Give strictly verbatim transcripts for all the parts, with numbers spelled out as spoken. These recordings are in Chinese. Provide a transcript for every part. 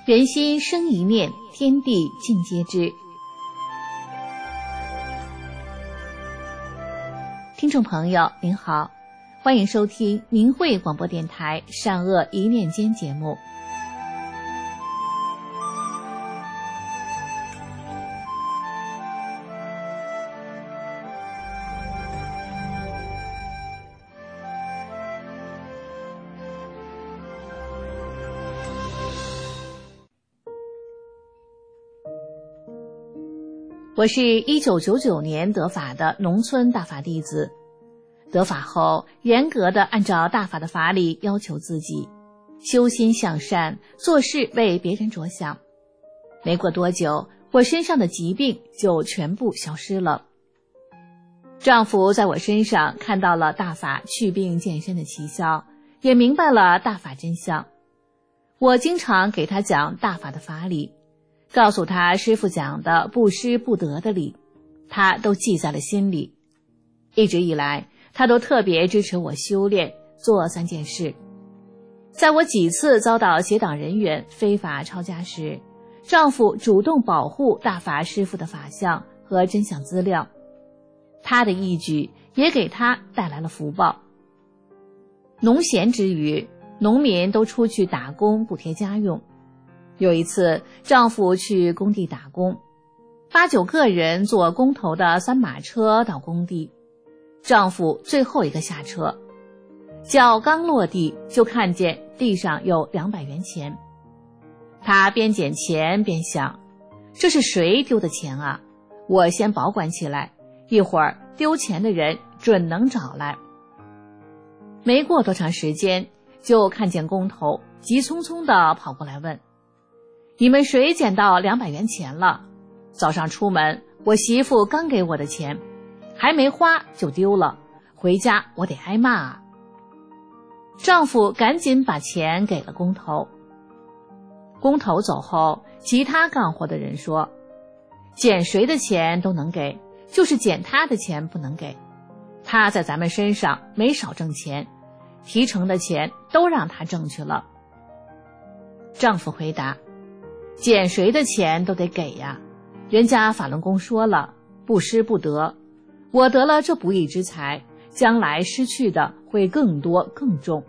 人心生一念，天地尽皆知。听众朋友您好，欢迎收听明慧广播电台善恶一念间节目。我是一九九九年得法的农村大法弟子，得法后严格地按照大法的法理要求自己，修心向善，做事为别人着想。没过多久，我身上的疾病就全部消失了。丈夫在我身上看到了大法祛病健身的奇效，也明白了大法真相。我经常给他讲大法的法理，告诉他师父讲的不失不得的理，他都记在了心里。一直以来，他都特别支持我修炼，做三件事。在我几次遭到邪党人员非法抄家时，丈夫主动保护大法师父的法相和真相资料，他的义举也给他带来了福报。农闲之余，农民都出去打工补贴家用。有一次，丈夫去工地打工，八九个人坐工头的三马车到工地，丈夫最后一个下车，脚刚落地就看见地上有两百元钱。他边捡钱边想，这是谁丢的钱啊？我先保管起来，一会儿丢钱的人准能找来。没过多长时间，就看见工头急匆匆地跑过来问，你们谁捡到两百元钱了？早上出门，我媳妇刚给我的钱，还没花就丢了，回家我得挨骂啊。丈夫赶紧把钱给了工头。工头走后，其他干活的人说，捡谁的钱都能给，就是捡他的钱不能给。他在咱们身上没少挣钱，提成的钱都让他挣去了。丈夫回答，捡谁的钱都得给呀，人家法轮功说了，不失不得，我得了这不义之财，将来失去的会更多更重。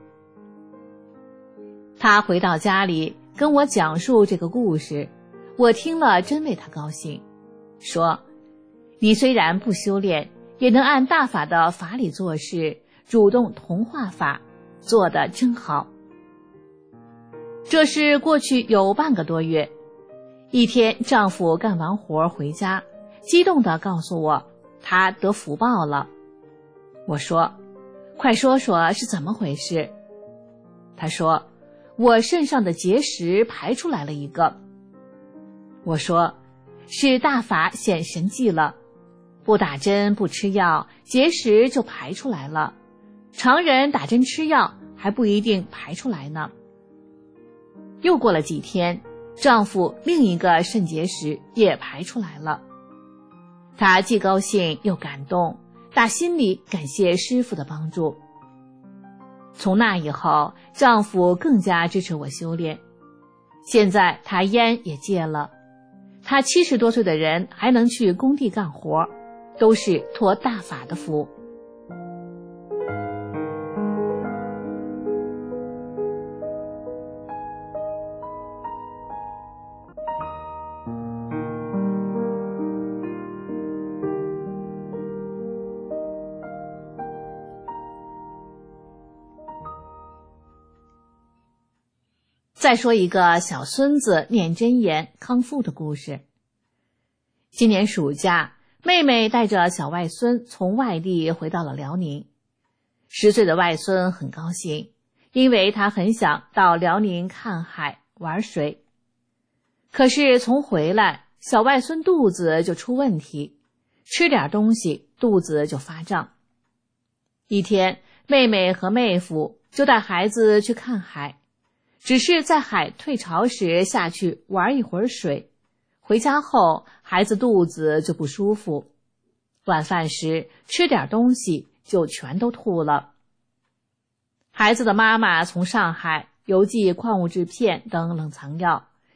他回到家里跟我讲述这个故事，我听了真为他高兴，说，你虽然不修炼，也能按大法的法理做事，主动同化法，做得真好。这是过去有半个多月，一天丈夫干完活回家，激动地告诉我他得福报了。我说，快说说是怎么回事。他说，我肾上的结石排出来了一个。我说，是大法显神迹了，不打针不吃药，结石就排出来了，常人打针吃药还不一定排出来呢。又过了几天，丈夫另一个肾结石也排出来了，他既高兴又感动，打心里感谢师父的帮助。从那以后，丈夫更加支持我修炼，现在他烟也戒了，他七十多岁的人还能去工地干活，都是托大法的福。再说一个小孙子念真言康复的故事。今年暑假，妹妹带着小外孙从外地回到了辽宁。十岁的外孙很高兴，因为他很想到辽宁看海玩水。可是从回来，小外孙肚子就出问题，吃点东西肚子就发胀。一天，妹妹和妹夫就带孩子去看海，只是在海退潮时下去玩一会儿水，回家后孩子肚子就不舒服，晚饭时吃点东西就全都吐了。孩子的妈妈从上海邮寄矿物质片等冷藏药，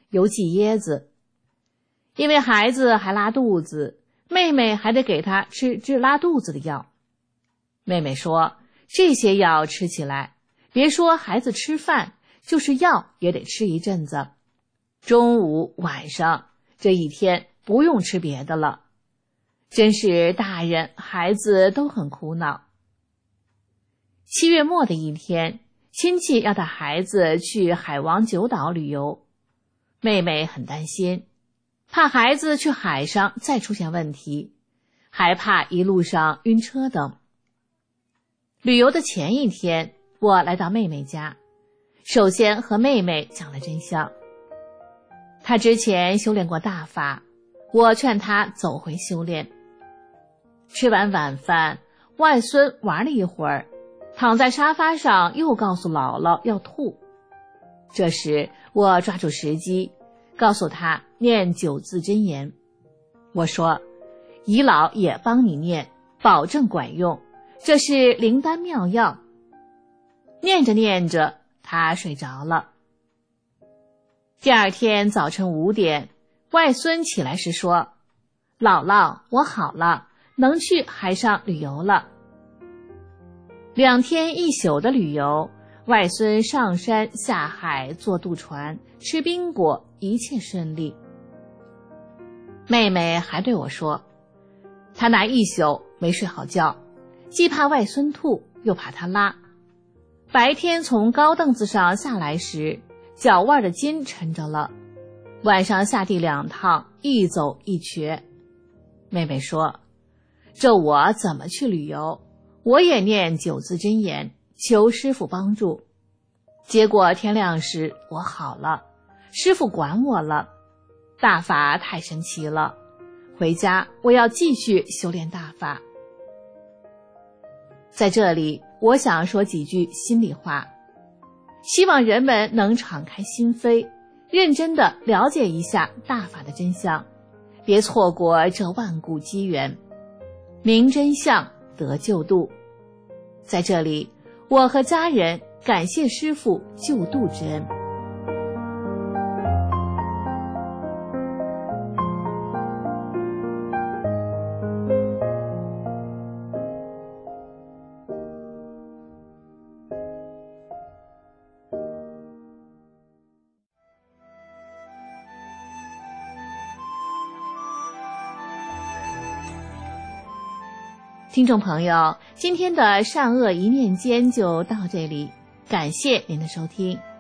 有挤椰子。因为孩子还拉肚子，妹妹还得给他吃治拉肚子的药。妹妹说，这些药吃起来，别说孩子吃饭，就是药也得吃一阵子。中午晚上这一天不用吃别的了，真是大人孩子都很苦恼。七月末的一天，亲戚要带孩子去海王九岛旅游，妹妹很担心，怕孩子去海上再出现问题，还怕一路上晕车等。旅游的前一天，我来到妹妹家，首先和妹妹讲了真相。她之前修炼过大法，我劝她走回修炼。吃完晚饭，外孙玩了一会儿，躺在沙发上又告诉姥姥要吐。这时我抓住时机，告诉他念九字真言。我说，姨姥也帮你念，保证管用，这是灵丹妙药。念着念着，他睡着了。第二天早晨五点，外孙起来时说，姥姥，我好了，能去海上旅游了。两天一宿的旅游，外孙上山下海，坐渡船，吃冰果，一切顺利。妹妹还对我说，她那一宿没睡好觉，既怕外孙吐，又怕他拉。白天从高凳子上下来时，脚腕的筋抻着了，晚上下地两趟，一走一瘸。妹妹说，这我怎么去旅游？我也念九字真言，求师父帮助。结果天亮时我好了，师父管我了。大法太神奇了，回家我要继续修炼大法。在这里，我想说几句心里话，希望人们能敞开心扉，认真地了解一下大法的真相，别错过这万古机缘。明真相得救度。在这里，我和家人感谢师父救度之恩。听众朋友，今天的善恶一念间就到这里，感谢您的收听。